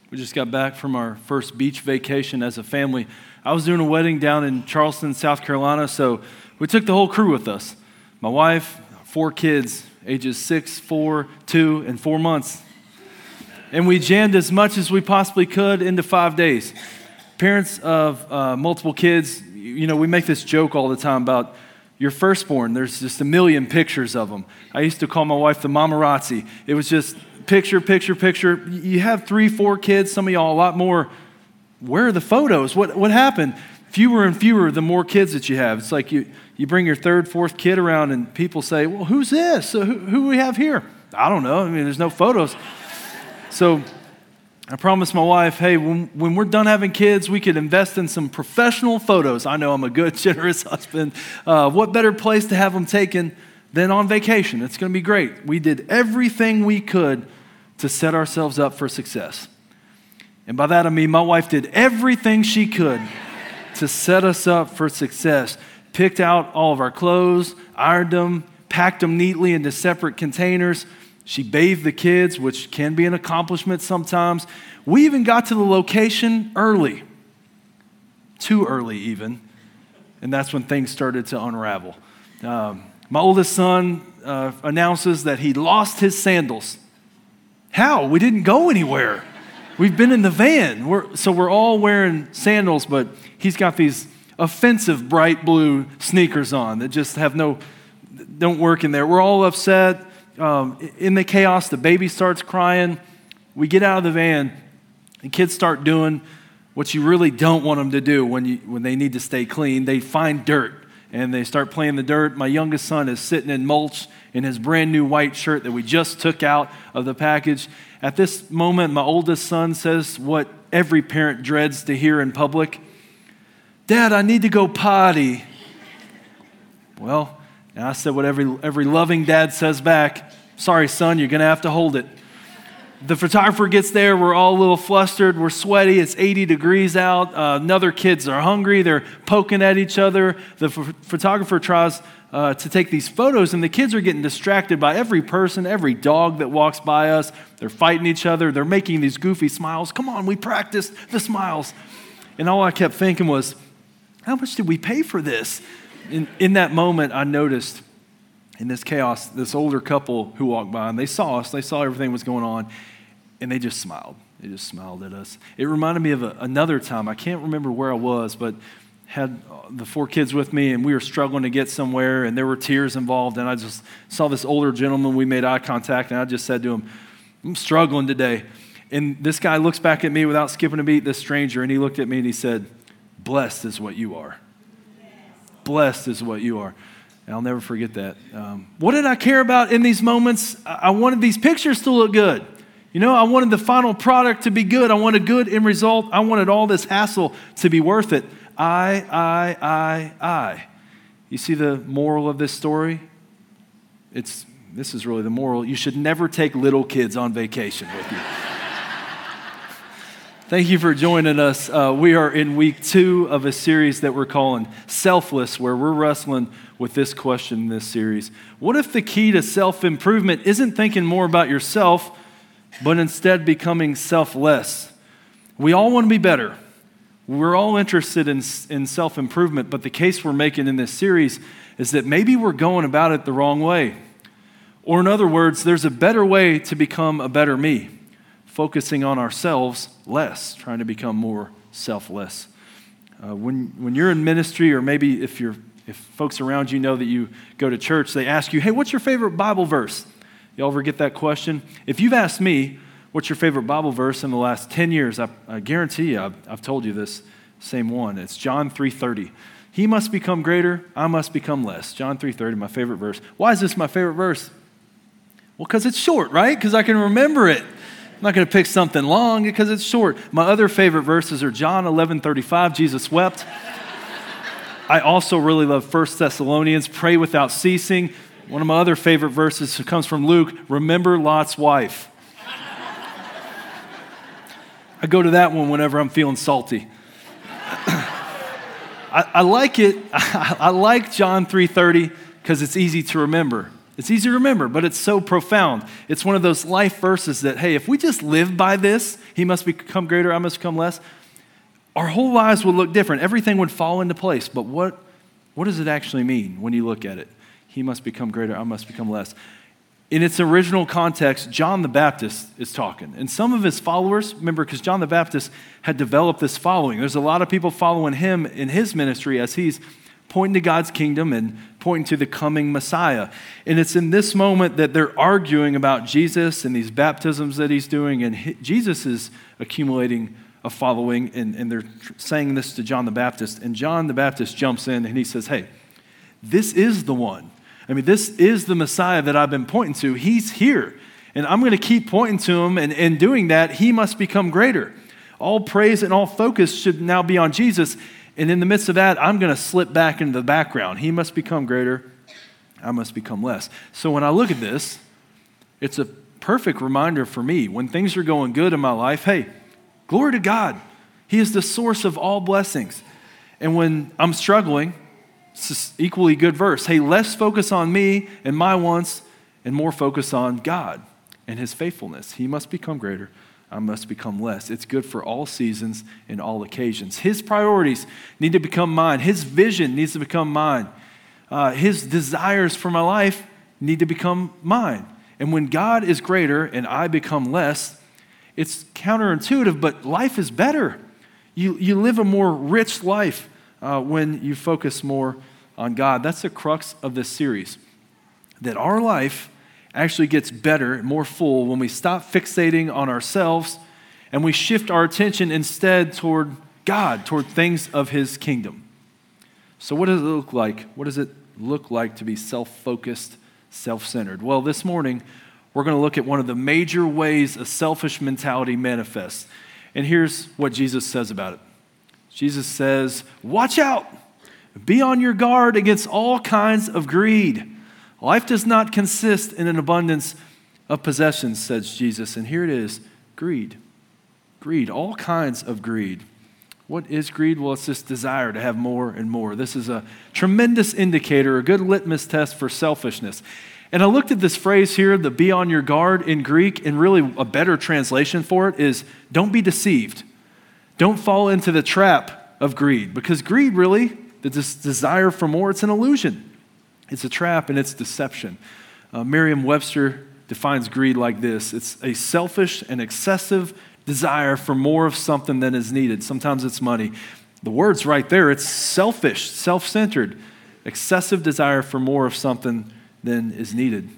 We just got back from our first beach vacation as a family. I was doing a wedding down in Charleston, South Carolina, so we took the whole crew with us. My wife, 4 kids, ages 6, 4, 2, and 4 months. And we jammed as much as we possibly could into 5 days. Parents of multiple kids, we make this joke all the time about your firstborn. There's just a million pictures of them. I used to call my wife the mamarazzi. It was just picture, picture, picture. You have 3, 4 kids, some of y'all a lot more. Where are the photos? What happened? Fewer and fewer the more kids that you have. It's like you bring your 3rd, 4th kid around and people say, well, who's this? Who do we have here? I don't know. There's no photos. So I promised my wife, hey, when we're done having kids, we could invest in some professional photos. I know I'm a good, generous husband. What better place to have them taken than on vacation? It's going to be great. We did everything we could to set ourselves up for success. And by that I mean my wife did everything she could to set us up for success. Picked out all of our clothes, ironed them, packed them neatly into separate containers. She bathed the kids, which can be an accomplishment sometimes. We even got to the location early, too early even, and that's when things started to unravel. My oldest son announces that he lost his sandals. How? We didn't go anywhere. We've been in the van. So we're all wearing sandals, but he's got these offensive bright blue sneakers on that just don't work in there. We're all upset. In the chaos, the baby starts crying. We get out of the van, and kids start doing what you really don't want them to do when they need to stay clean. They find dirt, and they start playing the dirt. My youngest son is sitting in mulch in his brand new white shirt that we just took out of the package. At this moment, my oldest son says what every parent dreads to hear in public. Dad, I need to go potty. Well, and I said what every loving dad says back. Sorry, son, you're going to have to hold it. The photographer gets there. We're all a little flustered. We're sweaty. It's 80 degrees out. Other kids are hungry. They're poking at each other. The photographer tries to take these photos, and the kids are getting distracted by every person, every dog that walks by us. They're fighting each other. They're making these goofy smiles. Come on, we practiced the smiles. And all I kept thinking was, how much did we pay for this? In that moment, I noticed in this chaos, this older couple who walked by, and they saw us. They saw everything was going on, and they just smiled. They just smiled at us. It reminded me of another time. I can't remember where I was, but had the 4 kids with me, and we were struggling to get somewhere, and there were tears involved, and I just saw this older gentleman. We made eye contact, and I just said to him, I'm struggling today. And this guy looks back at me without skipping a beat, this stranger, and he looked at me and he said, blessed is what you are. Blessed is what you are. And I'll never forget that. What did I care about in these moments? I wanted these pictures to look good. I wanted the final product to be good. I wanted good end result. I wanted all this hassle to be worth it. I. You see the moral of this story? This is really the moral. You should never take little kids on vacation with you. Thank you for joining us. We are in week 2 of a series that we're calling Selfless, where we're wrestling with this question in this series. What if the key to self-improvement isn't thinking more about yourself, but instead becoming selfless? We all want to be better. We're all interested in self-improvement, but the case we're making in this series is that maybe we're going about it the wrong way. Or in other words, there's a better way to become a better me. Focusing on ourselves less, trying to become more selfless. When you're in ministry, or maybe if folks around you know that you go to church, they ask you, hey, what's your favorite Bible verse? Y'all ever get that question? If you've asked me, what's your favorite Bible verse in the last 10 years, I guarantee you I've told you this same one. It's John 3:30. He must become greater, I must become less. John 3:30, my favorite verse. Why is this my favorite verse? Well, because it's short, right? Because I can remember it. I'm not going to pick something long because it's short. My other favorite verses are John 11:35, Jesus wept. I also really love 1 Thessalonians, pray without ceasing. One of my other favorite verses comes from Luke, remember Lot's wife. I go to that one whenever I'm feeling salty. I like it. I like John 3:30 because it's easy to remember. It's easy to remember, but it's so profound. It's one of those life verses that, hey, if we just live by this, he must become greater, I must become less, our whole lives would look different. Everything would fall into place. But what does it actually mean when you look at it? He must become greater, I must become less. In its original context, John the Baptist is talking. And some of his followers, remember, because John the Baptist had developed this following. There's a lot of people following him in his ministry as he's pointing to God's kingdom and pointing to the coming Messiah. And it's in this moment that they're arguing about Jesus and these baptisms that he's doing. And Jesus is accumulating a following, and they're saying this to John the Baptist. And John the Baptist jumps in and he says, hey, this is the one. I mean, this is the Messiah that I've been pointing to. He's here. And I'm going to keep pointing to him, and in doing that, he must become greater. All praise and all focus should now be on Jesus. And in the midst of that, I'm going to slip back into the background. He must become greater. I must become less. So when I look at this, it's a perfect reminder for me. When things are going good in my life, hey, glory to God. He is the source of all blessings. And when I'm struggling, it's an equally good verse. Hey, less focus on me and my wants and more focus on God and his faithfulness. He must become greater. I must become less. It's good for all seasons and all occasions. His priorities need to become mine. His vision needs to become mine. His desires for my life need to become mine. And when God is greater and I become less, it's counterintuitive, but life is better. You live a more rich life when you focus more on God. That's the crux of this series, that our life actually gets better and more full when we stop fixating on ourselves and we shift our attention instead toward God, toward things of his kingdom. So what does it look like? What does it look like to be self-focused, self-centered? Well, this morning, we're going to look at one of the major ways a selfish mentality manifests. And here's what Jesus says about it. Jesus says, watch out. Be on your guard against all kinds of greed. Life does not consist in an abundance of possessions, says Jesus. And here it is, greed. Greed, all kinds of greed. What is greed? Well, it's this desire to have more and more. This is a tremendous indicator, a good litmus test for selfishness. And I looked at this phrase here, the be on your guard in Greek, and really a better translation for it is don't be deceived. Don't fall into the trap of greed, because greed really, this desire for more, it's an illusion. It's a trap and it's deception. Merriam-Webster defines greed like this. It's a selfish and excessive desire for more of something than is needed. Sometimes it's money. The word's right there. It's selfish, self-centered, excessive desire for more of something than is needed.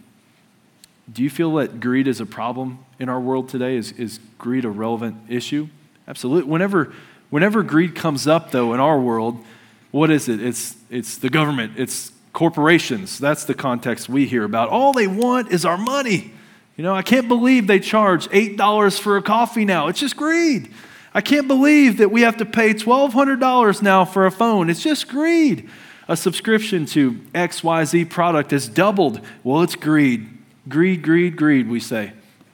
Do you feel that greed is a problem in our world today? Is greed a relevant issue? Absolutely. Whenever greed comes up, though, in our world, what is it? It's the government. It's corporations. That's the context we hear about. All they want is our money. You know, I can't believe they charge $8 for a coffee now. It's just greed. I can't believe that we have to pay $1,200 now for a phone. It's just greed. A subscription to XYZ product has doubled. Well, it's greed. Greed, greed, greed, we say.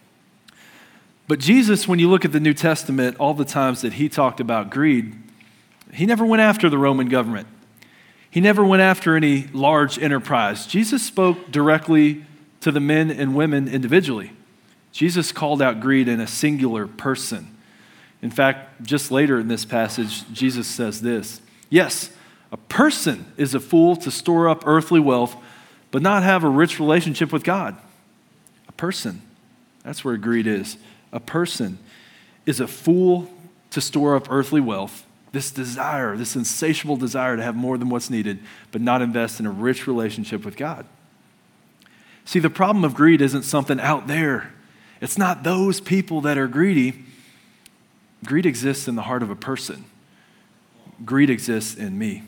But Jesus, when you look at the New Testament, all the times that he talked about greed, he never went after the Roman government. He never went after any large enterprise. Jesus spoke directly to the men and women individually. Jesus called out greed in a singular person. In fact, just later in this passage, Jesus says this, yes, a person is a fool to store up earthly wealth, but not have a rich relationship with God. A person, that's where greed is. A person is a fool to store up earthly wealth, this desire, this insatiable desire to have more than what's needed, but not invest in a rich relationship with God. See, the problem of greed isn't something out there. It's not those people that are greedy. Greed exists in the heart of a person. Greed exists in me.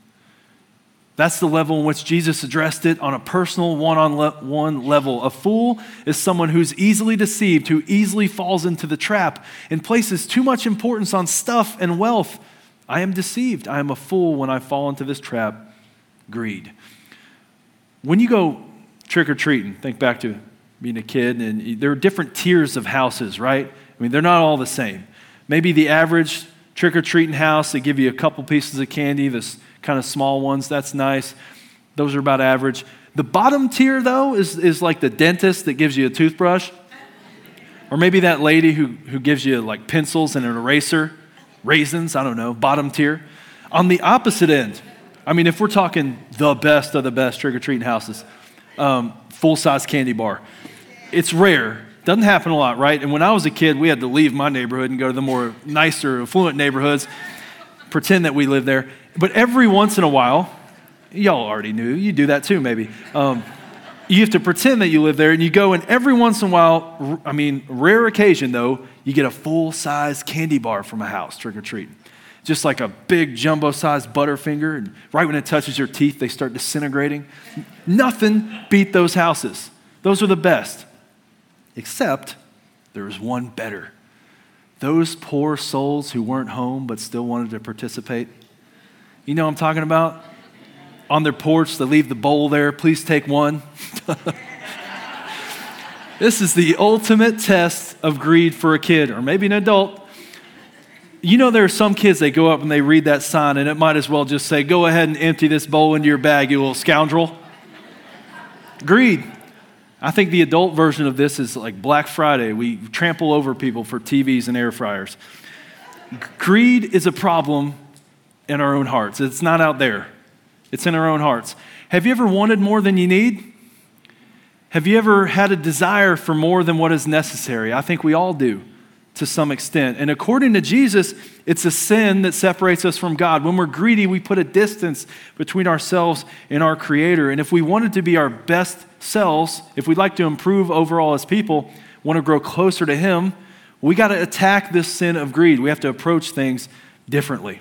That's the level in which Jesus addressed it on a personal one-on-one level. A fool is someone who's easily deceived, who easily falls into the trap and places too much importance on stuff and wealth. I am deceived. I am a fool when I fall into this trap, greed. When you go trick-or-treating, think back to being a kid, and there are different tiers of houses, right? I mean, they're not all the same. Maybe the average trick-or-treating house, they give you a couple pieces of candy, this kind of small ones, that's nice. Those are about average. The bottom tier, though, is like the dentist that gives you a toothbrush, or maybe that lady who gives you like pencils and an eraser, raisins, I don't know, bottom tier. On the opposite end, I mean, if we're talking the best of the best trick-or-treating houses, full-size candy bar. It's rare. Doesn't happen a lot, right? And when I was a kid, we had to leave my neighborhood and go to the more nicer, affluent neighborhoods, pretend that we lived there. But every once in a while, y'all already knew, you do that too maybe. You have to pretend that you live there, and you go, and every once in a while, I mean, rare occasion though, you get a full-size candy bar from a house, trick-or-treating. Just like a big jumbo-sized Butterfinger, and right when it touches your teeth, they start disintegrating. Nothing beat those houses. Those are the best. Except there was one better. Those poor souls who weren't home but still wanted to participate. You know what I'm talking about? On their porch, they leave the bowl there. Please take one. This is the ultimate test of greed for a kid, or maybe an adult. You know, there are some kids, they go up and they read that sign, and it might as well just say, go ahead and empty this bowl into your bag, you little scoundrel. Greed. I think the adult version of this is like Black Friday. We trample over people for TVs and air fryers. Greed is a problem in our own hearts. It's not out there. It's in our own hearts. Have you ever wanted more than you need? Have you ever had a desire for more than what is necessary? I think we all do to some extent. And according to Jesus, it's a sin that separates us from God. When we're greedy, we put a distance between ourselves and our Creator. And if we wanted to be our best selves, if we'd like to improve overall as people, want to grow closer to Him, we got to attack this sin of greed. We have to approach things differently.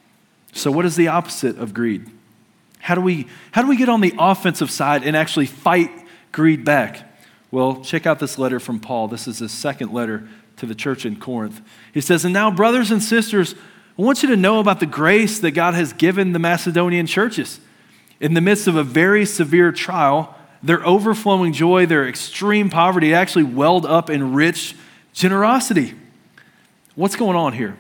So what is the opposite of greed? How do we get on the offensive side and actually fight greed back? Well, check out this letter from Paul. This is his second letter to the church in Corinth. He says, and now, brothers and sisters, I want you to know about the grace that God has given the Macedonian churches. In the midst of a very severe trial, their overflowing joy, their extreme poverty actually welled up in rich generosity. What's going on here?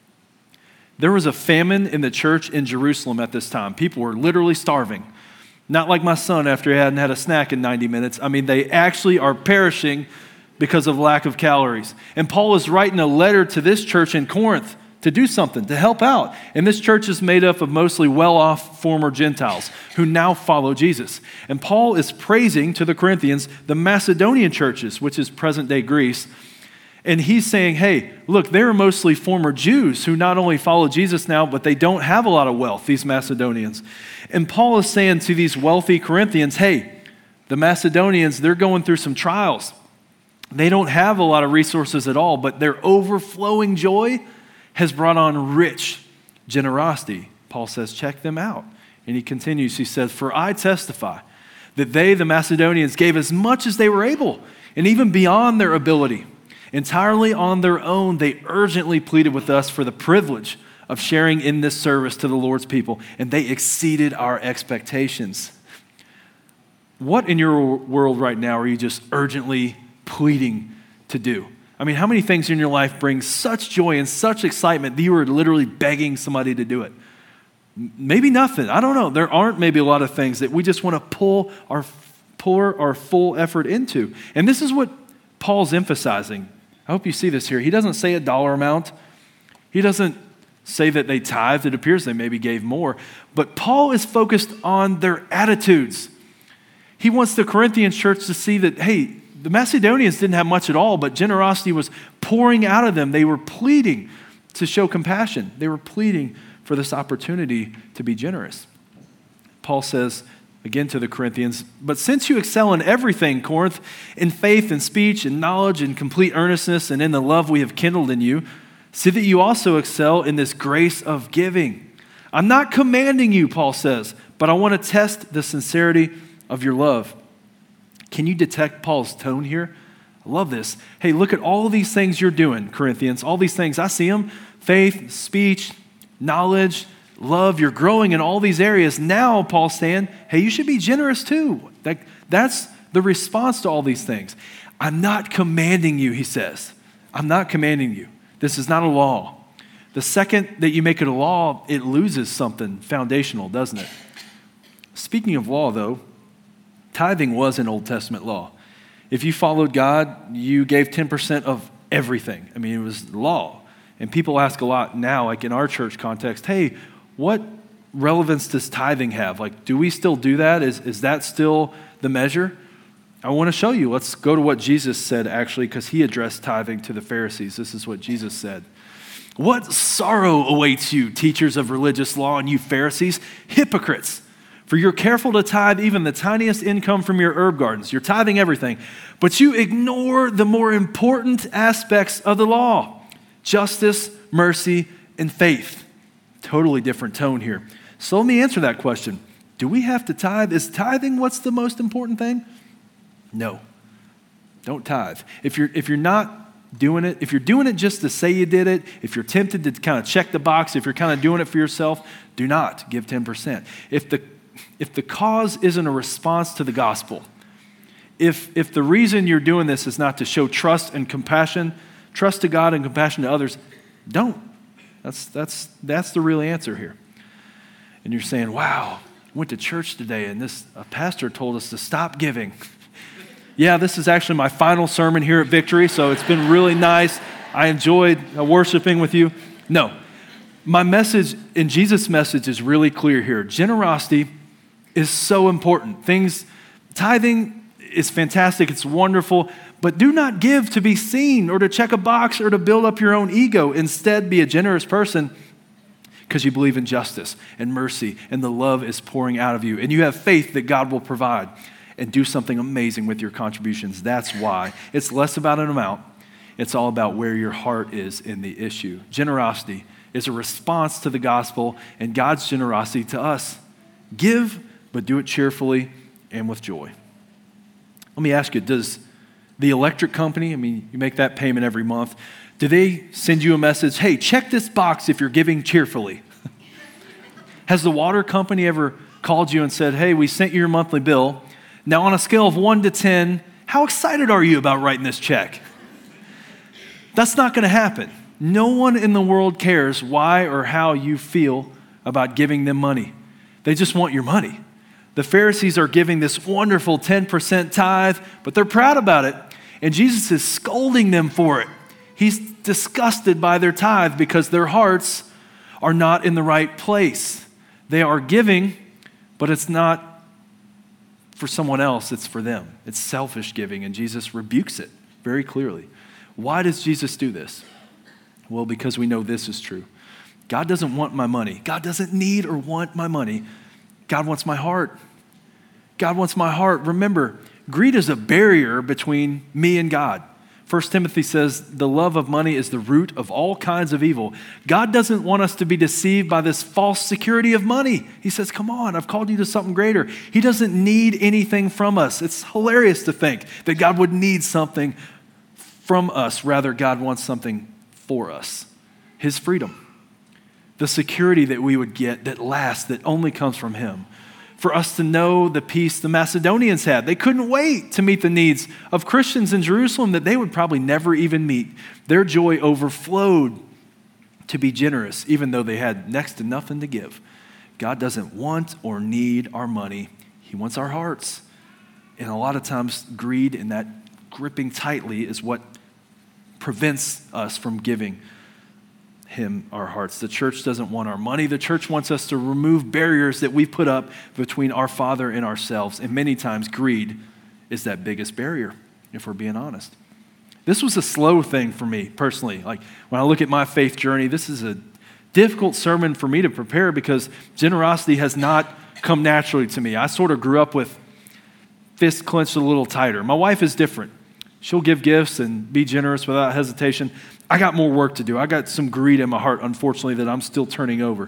There was a famine in the church in Jerusalem at this time. People were literally starving. Not like my son after he hadn't had a snack in 90 minutes. I mean, they actually are perishing because of lack of calories. And Paul is writing a letter to this church in Corinth to do something, to help out. And this church is made up of mostly well-off former Gentiles who now follow Jesus. And Paul is praising to the Corinthians the Macedonian churches, which is present-day Greece. And he's saying, hey, look, they're mostly former Jews who not only follow Jesus now, but they don't have a lot of wealth, these Macedonians. And Paul is saying to these wealthy Corinthians, hey, the Macedonians, they're going through some trials. They don't have a lot of resources at all, but their overflowing joy has brought on rich generosity. Paul says, check them out. And he continues, he says, for I testify that they, the Macedonians, gave as much as they were able, and even beyond their ability. Entirely on their own, they urgently pleaded with us for the privilege of sharing in this service to the Lord's people, and they exceeded our expectations. What in your world right now are you just urgently pleading to do? I mean, how many things in your life bring such joy and such excitement that you are literally begging somebody to do it? Maybe nothing. I don't know. There aren't maybe a lot of things that we just want to pour our full effort into. And this is what Paul's emphasizing. I hope you see this here. He doesn't say a dollar amount. He doesn't say that they tithed. It appears they maybe gave more. But Paul is focused on their attitudes. He wants the Corinthian church to see that, hey, the Macedonians didn't have much at all, but generosity was pouring out of them. They were pleading to show compassion. They were pleading for this opportunity to be generous. Paul says, again to the Corinthians, but since you excel in everything, Corinth, in faith and speech and knowledge and complete earnestness and in the love we have kindled in you, see that you also excel in this grace of giving. I'm not commanding you, Paul says, but I want to test the sincerity of your love. Can you detect Paul's tone here? I love this. Hey, look at all of these things you're doing, Corinthians. All these things, I see them. Faith, speech, knowledge, love. You're growing in all these areas. Now, Paul's saying, hey, you should be generous too. That's the response to all these things. I'm not commanding you, he says. I'm not commanding you. This is not a law. The second that you make it a law, it loses something foundational, doesn't it? Speaking of law, though, Tithing was an Old Testament law. If you followed God, you gave 10% of everything. I mean, it was law. And people ask a lot now, like in our church context, hey, what relevance does tithing have? Like, do we still do that? Is that still the measure? I want to show you. Let's go to what Jesus said, actually, because he addressed tithing to the Pharisees. This is what Jesus said. What sorrow awaits you, teachers of religious law, and you Pharisees, hypocrites! For you're careful to tithe even the tiniest income from your herb gardens. You're tithing everything, but you ignore the more important aspects of the law: justice, mercy, and faith. Totally different tone here. So let me answer that question. Do we have to tithe? Is tithing what's the most important thing? No. Don't tithe. If you're not doing it, if you're doing it just to say you did it, if you're tempted to kind of check the box, if you're kind of doing it for yourself, do not give 10%. If the cause isn't a response to the gospel, if the reason you're doing this is not to show trust and compassion, trust to God and compassion to others, don't. That's the real answer here. And you're saying, wow, I went to church today and a pastor told us to stop giving. Yeah, this is actually my final sermon here at Victory, so it's been really nice. I enjoyed worshiping with you. No, my message and Jesus' message is really clear here. Generosity is so important. Tithing is fantastic, it's wonderful, but do not give to be seen or to check a box or to build up your own ego. Instead, be a generous person because you believe in justice and mercy and the love is pouring out of you and you have faith that God will provide and do something amazing with your contributions. That's why. It's less about an amount. It's all about where your heart is in the issue. Generosity is a response to the gospel and God's generosity to us. Give, but do it cheerfully and with joy. Let me ask you, does the electric company, I mean, you make that payment every month, do they send you a message, hey, check this box if you're giving cheerfully? Has the water company ever called you and said, hey, we sent you your monthly bill. Now on a scale of 1 to 10, how excited are you about writing this check? That's not going to happen. No one in the world cares why or how you feel about giving them money. They just want your money. The Pharisees are giving this wonderful 10% tithe, but they're proud about it. And Jesus is scolding them for it. He's disgusted by their tithe because their hearts are not in the right place. They are giving, but it's not for someone else, it's for them. It's selfish giving, and Jesus rebukes it very clearly. Why does Jesus do this? Well, because we know this is true. God doesn't want my money. God doesn't need or want my money. God wants my heart. God wants my heart. Remember, greed is a barrier between me and God. 1 Timothy says the love of money is the root of all kinds of evil. God doesn't want us to be deceived by this false security of money. He says, come on, I've called you to something greater. He doesn't need anything from us. It's hilarious to think that God would need something from us. Rather, God wants something for us. His freedom. The security that we would get that lasts, that only comes from Him. For us to know the peace the Macedonians had. They couldn't wait to meet the needs of Christians in Jerusalem that they would probably never even meet. Their joy overflowed to be generous, even though they had next to nothing to give. God doesn't want or need our money. He wants our hearts. And a lot of times, greed and that gripping tightly is what prevents us from giving Him our hearts. The church doesn't want our money. The church wants us to remove barriers that we put up between our Father and ourselves. And many times greed is that biggest barrier, if we're being honest. This was a slow thing for me personally. Like when I look at my faith journey, this is a difficult sermon for me to prepare because generosity has not come naturally to me. I sort of grew up with fists clenched a little tighter. My wife is different. She'll give gifts and be generous without hesitation. I got more work to do. I got some greed in my heart, unfortunately, that I'm still turning over.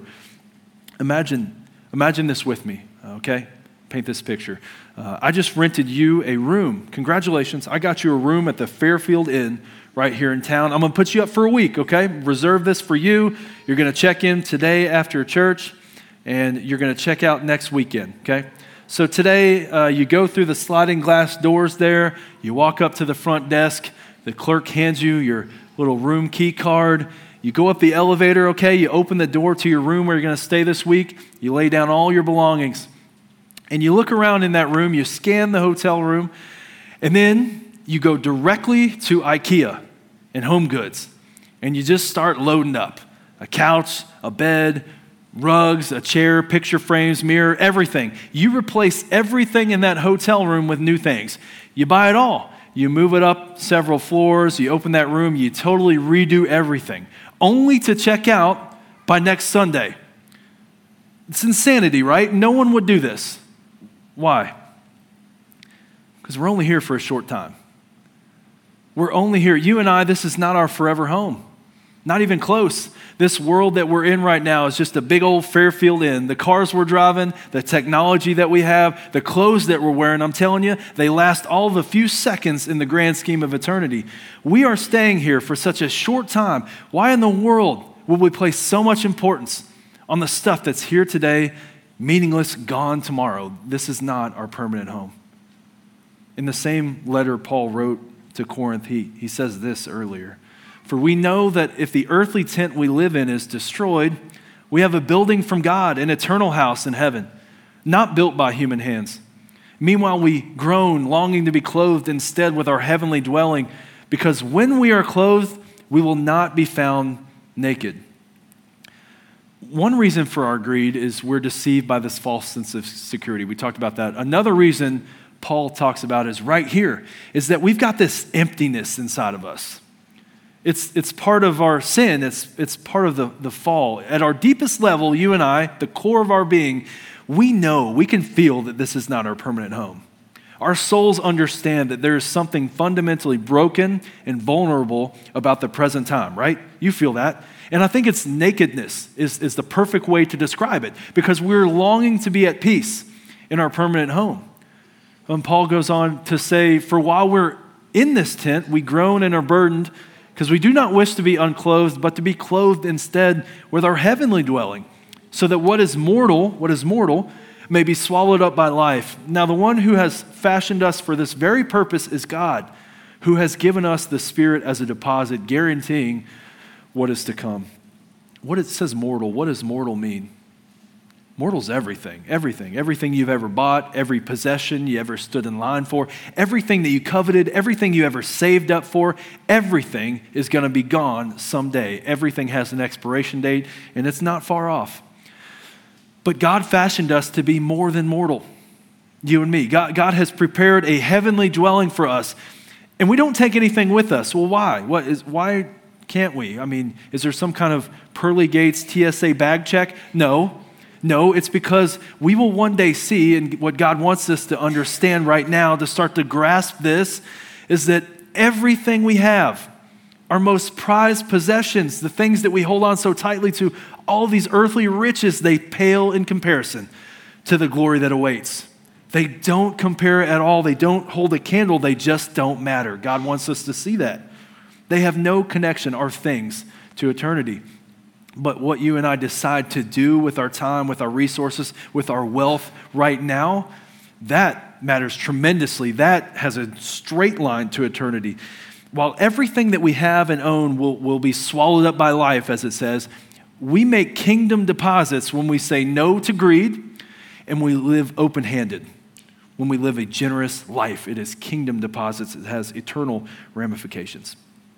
Imagine this with me, okay? Paint this picture. I just rented you a room. Congratulations. I got you a room at the Fairfield Inn right here in town. I'm going to put you up for a week, okay? Reserve this for you. You're going to check in today after church, and you're going to check out next weekend, okay? So today, you go through the sliding glass doors there. You walk up to the front desk. The clerk hands you your little room key card. You go up the elevator, okay? You open the door to your room where you're going to stay this week. You lay down all your belongings. And you look around in that room, you scan the hotel room, and then you go directly to IKEA and Home Goods, and you just start loading up a couch, a bed, rugs, a chair, picture frames, mirror, everything. You replace everything in that hotel room with new things. You buy it all. You move it up several floors, you open that room, you totally redo everything, only to check out by next Sunday. It's insanity, right? No one would do this. Why? Because we're only here for a short time. We're only here. You and I, this is not our forever home. Not even close. This world that we're in right now is just a big old Fairfield Inn. The cars we're driving, the technology that we have, the clothes that we're wearing, I'm telling you, they last all of a few seconds in the grand scheme of eternity. We are staying here for such a short time. Why in the world would we place so much importance on the stuff that's here today, meaningless, gone tomorrow? This is not our permanent home. In the same letter Paul wrote to Corinth, he says this earlier. For we know that if the earthly tent we live in is destroyed, we have a building from God, an eternal house in heaven, not built by human hands. Meanwhile, we groan, longing to be clothed instead with our heavenly dwelling, because when we are clothed, we will not be found naked. One reason for our greed is we're deceived by this false sense of security. We talked about that. Another reason Paul talks about is right here, is that we've got this emptiness inside of us. It's part of our sin. It's part of the fall. At our deepest level, you and I, the core of our being, we know, we can feel that this is not our permanent home. Our souls understand that there is something fundamentally broken and vulnerable about the present time, right? You feel that. And I think it's nakedness is the perfect way to describe it, because we're longing to be at peace in our permanent home. And Paul goes on to say, for while we're in this tent, we groan and are burdened, because we do not wish to be unclothed, but to be clothed instead with our heavenly dwelling, so that what is mortal may be swallowed up by life. Now the one who has fashioned us for this very purpose is God, who has given us the Spirit as a deposit, guaranteeing what is to come. What it says mortal, what does mortal mean? Mortal's everything. Everything you've ever bought, every possession you ever stood in line for, everything that you coveted, everything you ever saved up for, everything is going to be gone someday. Everything has an expiration date, and it's not far off. But God fashioned us to be more than mortal, you and me. God has prepared a heavenly dwelling for us, and we don't take anything with us. Well, why? Why can't we? I mean, is there some kind of pearly gates TSA bag check? No, it's because we will one day see, and what God wants us to understand right now, to start to grasp this, is that everything we have, our most prized possessions, the things that we hold on so tightly to, all these earthly riches, they pale in comparison to the glory that awaits. They don't compare at all. They don't hold a candle. They just don't matter. God wants us to see that. They have no connection, our things, to eternity. But what you and I decide to do with our time, with our resources, with our wealth right now, that matters tremendously. That has a straight line to eternity. While everything that we have and own will be swallowed up by life, as it says, we make kingdom deposits when we say no to greed and we live open-handed. When we live a generous life, it is kingdom deposits. It has eternal ramifications.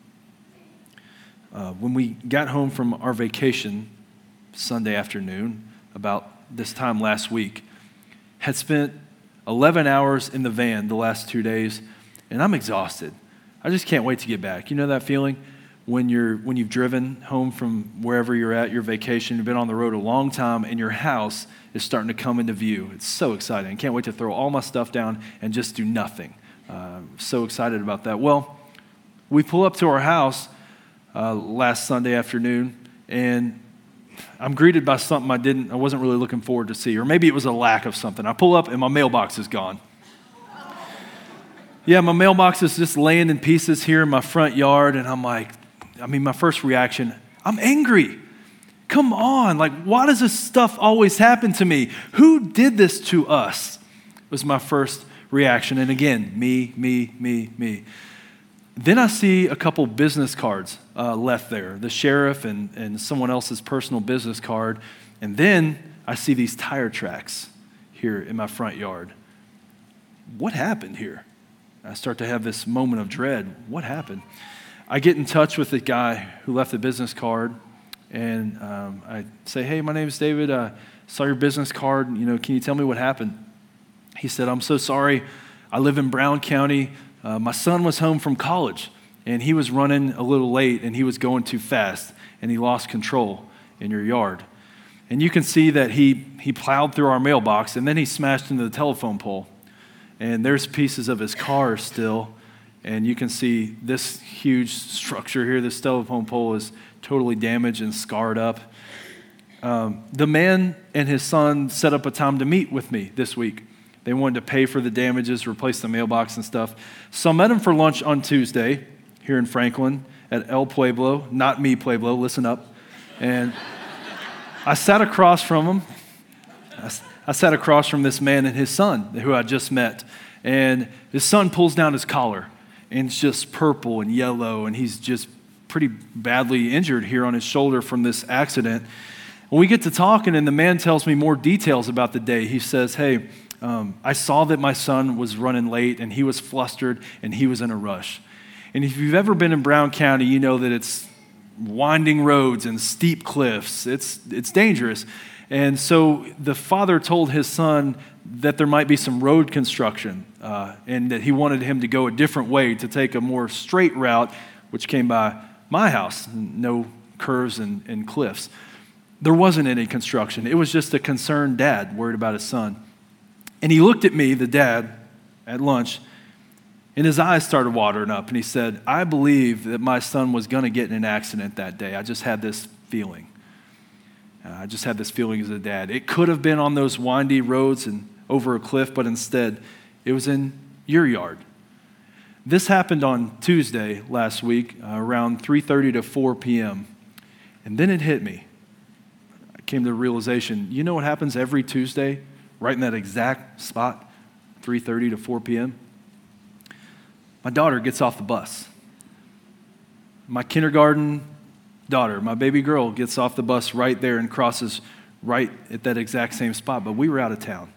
When we got home from our vacation Sunday afternoon, about this time last week, had spent 11 hours in the van the last 2 days, and I'm exhausted. I just can't wait to get back. You know that feeling when you've driven home from wherever you're at, your vacation, you've been on the road a long time, and your house is starting to come into view. It's so exciting. I can't wait to throw all my stuff down and just do nothing. So excited about that. Well, we pull up to our house last Sunday afternoon, and I'm greeted by something I wasn't really looking forward to see, or maybe it was a lack of something. I pull up and my mailbox is gone. Yeah, my mailbox is just laying in pieces here in my front yard, and I'm like, my first reaction, I'm angry. Come on, why does this stuff always happen to me? Who did this to us? Was my first reaction, and again, me. Then I see a couple business cards left there, the sheriff and someone else's personal business card. And then I see these tire tracks. here in my front yard. What happened here? I start to have this moment of dread. What happened? I get in touch with the guy who left the business card, and I say, hey, my name is David. I saw your business card. Can you tell me what happened? He said, I'm so sorry. I live in Brown County. My son was home from college, and he was running a little late, and he was going too fast, and he lost control in your yard. And you can see that he plowed through our mailbox, and then he smashed into the telephone pole. And there's pieces of his car still, and you can see this huge structure here. This telephone pole is totally damaged and scarred up. The man and his son set up a time to meet with me this week. They wanted to pay for the damages, replace the mailbox and stuff. So I met him for lunch on Tuesday here in Franklin at El Pueblo. Not me, Pueblo, listen up. And I sat across from him. I sat across from this man and his son who I just met. And his son pulls down his collar, and it's just purple and yellow, and he's just pretty badly injured here on his shoulder from this accident. When we get to talking, and the man tells me more details about the day. He says, hey, I saw that my son was running late, and he was flustered, and he was in a rush. And if you've ever been in Brown County, you know that it's winding roads and steep cliffs. It's dangerous. And so the father told his son that there might be some road construction and that he wanted him to go a different way, to take a more straight route, which came by my house, no curves and cliffs. There wasn't any construction. It was just a concerned dad worried about his son. And he looked at me, the dad, at lunch, and his eyes started watering up, and he said, I believe that my son was going to get in an accident that day. I just had this feeling. I just had this feeling as a dad. It could have been on those windy roads and over a cliff, but instead, it was in your yard. This happened on Tuesday last week, around 3:30 to 4 p.m., and then it hit me. I came to the realization, you know what happens every Tuesday, right in that exact spot, 3:30 to 4 p.m.? My daughter gets off the bus. My kindergarten daughter, my baby girl, gets off the bus right there and crosses right at that exact same spot, but we were out of town.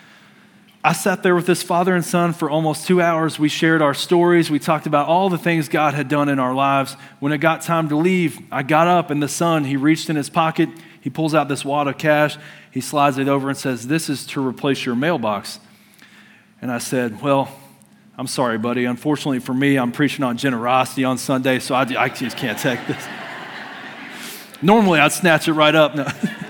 I sat there with this father and son for almost 2 hours. We shared our stories. We talked about all the things God had done in our lives. When it got time to leave, I got up, and the son, he reached in his pocket. He pulls out this wad of cash. He slides it over and says, this is to replace your mailbox. And I said, well, I'm sorry, buddy. Unfortunately for me, I'm preaching on generosity on Sunday, so I just can't take this. Normally, I'd snatch it right up. No.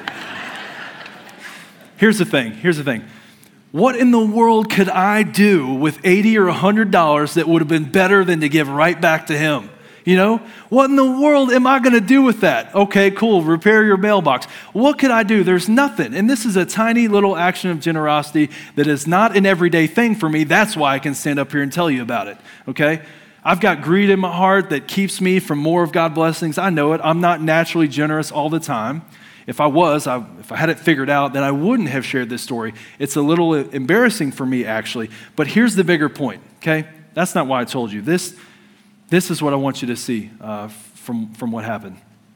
Here's the thing. What in the world could I do with $80 or $100 that would have been better than to give right back to him? What in the world am I going to do with that? Okay, cool, repair your mailbox. What could I do? There's nothing. And this is a tiny little action of generosity that is not an everyday thing for me. That's why I can stand up here and tell you about it, okay? I've got greed in my heart that keeps me from more of God's blessings. I know it. I'm not naturally generous all the time. If I was, if I had it figured out, then I wouldn't have shared this story. It's a little embarrassing for me, actually. But here's the bigger point, okay? That's not why I told you. This is what I want you to see from what happened.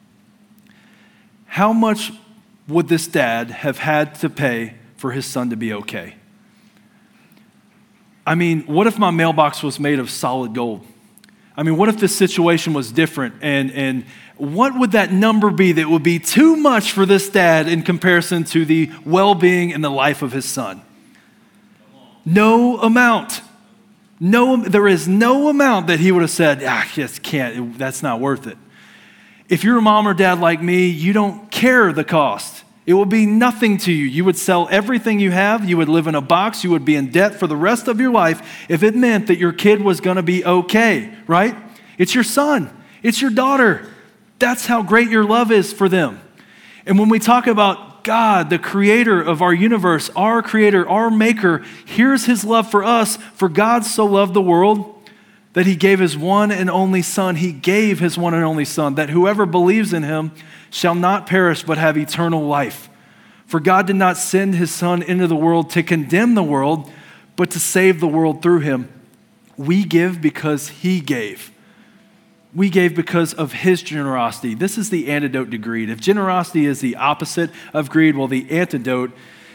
How much would this dad have had to pay for his son to be okay? I mean, what if my mailbox was made of solid gold? I mean, what if this situation was different? And what would that number be that would be too much for this dad in comparison to the well-being and the life of his son? No amount. There is no amount that he would have said, just can't, that's not worth it. If you're a mom or dad like me, you don't care the cost. It would be nothing to you. You would sell everything you have. You would live in a box. You would be in debt for the rest of your life if it meant that your kid was going to be okay, right? It's your son. It's your daughter. That's how great your love is for them. And when we talk about God, the creator of our universe, our creator, our maker, here's his love for us. For God so loved the world that he gave his one and only son. He gave his one and only son, that whoever believes in him shall not perish but have eternal life. For God did not send his son into the world to condemn the world, but to save the world through him. We give because he gave. We gave because of his generosity. This is the antidote to greed. If generosity is the opposite of greed, well, the antidote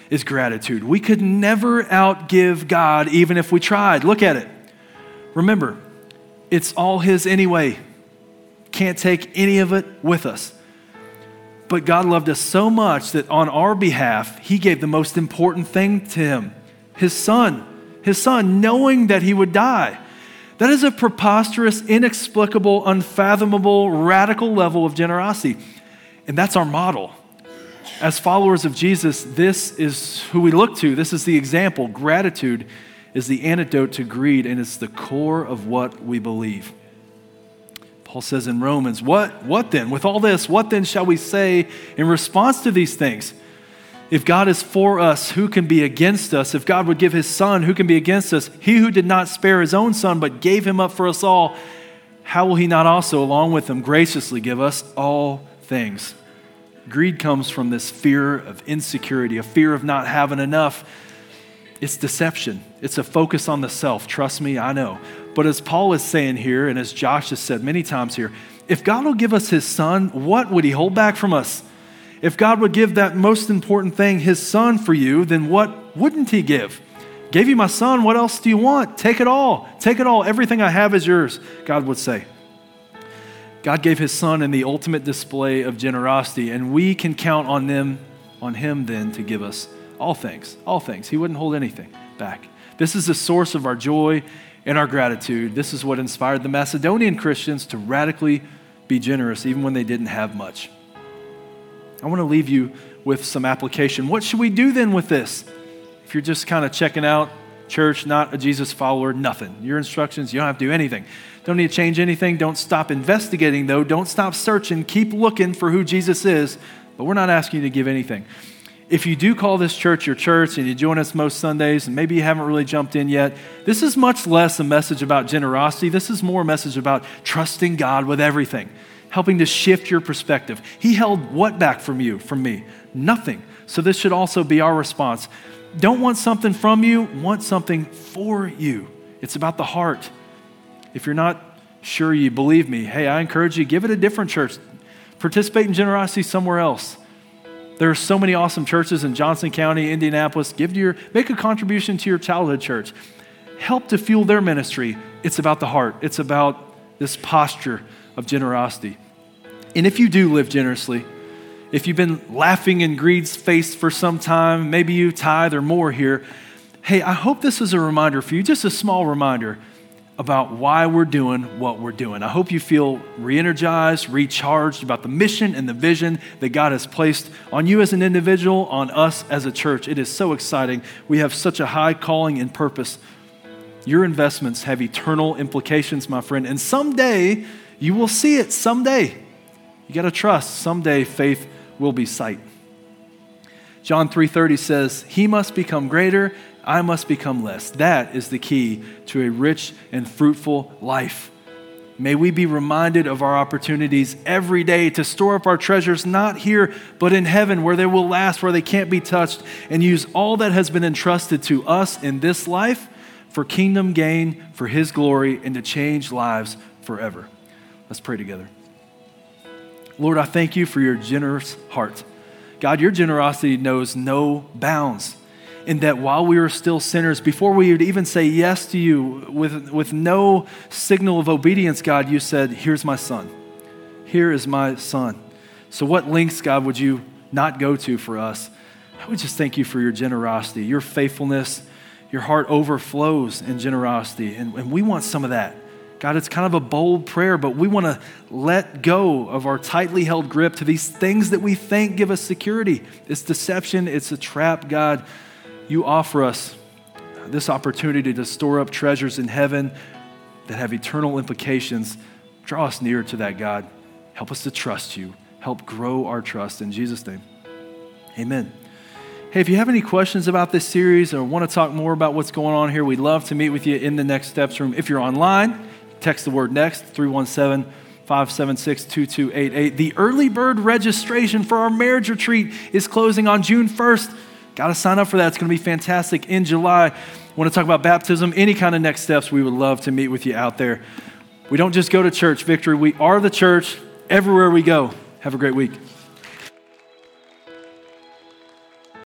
is gratitude. We could never outgive God even if we tried. Look at it. Remember, it's all his anyway. Can't take any of it with us. But God loved us so much that on our behalf, he gave the most important thing to him, his son, knowing that he would die. That is a preposterous, inexplicable, unfathomable, radical level of generosity. And that's our model. As followers of Jesus, this is who we look to. This is the example. Gratitude is the antidote to greed, and it's the core of what we believe. Paul says in Romans, what then? With all this, what then shall we say in response to these things? If God is for us, who can be against us? If God would give his son, who can be against us? He who did not spare his own son, but gave him up for us all, how will he not also, along with him, graciously give us all things? Greed comes from this fear of insecurity, a fear of not having enough. It's deception. It's a focus on the self. Trust me, I know. But as Paul is saying here, and as Josh has said many times here, if God will give us his son, what would he hold back from us? If God would give that most important thing, his son, for you, then what wouldn't he give? Gave you my son, what else do you want? Take it all. Take it all. Everything I have is yours, God would say. God gave his son in the ultimate display of generosity, and we can count on him then to give us all things, all things. He wouldn't hold anything back. This is the source of our joy and our gratitude. This is what inspired the Macedonian Christians to radically be generous even when they didn't have much. I want to leave you with some application. What should we do then with this? If you're just kind of checking out church, not a Jesus follower, nothing. Your instructions, you don't have to do anything. Don't need to change anything. Don't stop investigating, though. Don't stop searching. Keep looking for who Jesus is. But we're not asking you to give anything. If you do call this church your church and you join us most Sundays and maybe you haven't really jumped in yet, this is much less a message about generosity. This is more a message about trusting God with everything, helping to shift your perspective. He held what back from you, from me? Nothing. So this should also be our response. Don't want something from you, want something for you. It's about the heart. If you're not sure you believe me, hey, I encourage you, give it a different church. Participate in generosity somewhere else. There are so many awesome churches in Johnson County, Indianapolis. Make a contribution to your childhood church. Help to fuel their ministry. It's about the heart. It's about this posture of generosity. And if you do live generously, if you've been laughing in greed's face for some time, maybe you tithe or more here, hey, I hope this is a reminder for you, just a small reminder about why we're doing what we're doing. I hope you feel re-energized, recharged about the mission and the vision that God has placed on you as an individual, on us as a church. It is so exciting. We have such a high calling and purpose. Your investments have eternal implications, my friend, and someday you will see it. Someday. You got to trust. Someday faith will be sight. John 3:30 says, "He must become greater, I must become less." That is the key to a rich and fruitful life. May we be reminded of our opportunities every day to store up our treasures, not here, but in heaven, where they will last, where they can't be touched, and use all that has been entrusted to us in this life for kingdom gain, for his glory, and to change lives forever. Let's pray together. Lord, I thank you for your generous heart. God, your generosity knows no bounds. In that while we were still sinners, before we would even say yes to you with no signal of obedience, God, you said, here's my son. Here is my son. So what lengths, God, would you not go to for us? I would just thank you for your generosity, your faithfulness. Your heart overflows in generosity, and we want some of that. God, it's kind of a bold prayer, but we want to let go of our tightly held grip to these things that we think give us security. It's deception. It's a trap, God. You offer us this opportunity to store up treasures in heaven that have eternal implications. Draw us near to that, God. Help us to trust you. Help grow our trust. In Jesus' name, amen. Hey, if you have any questions about this series or want to talk more about what's going on here, we'd love to meet with you in the Next Steps room. If you're online, text the word NEXT, 317-576-2288. The early bird registration for our marriage retreat is closing on June 1st. Got to sign up for that. It's going to be fantastic. In July, want to talk about baptism, any kind of next steps, we would love to meet with you out there. We don't just go to church, Victory. We are the church everywhere we go. Have a great week.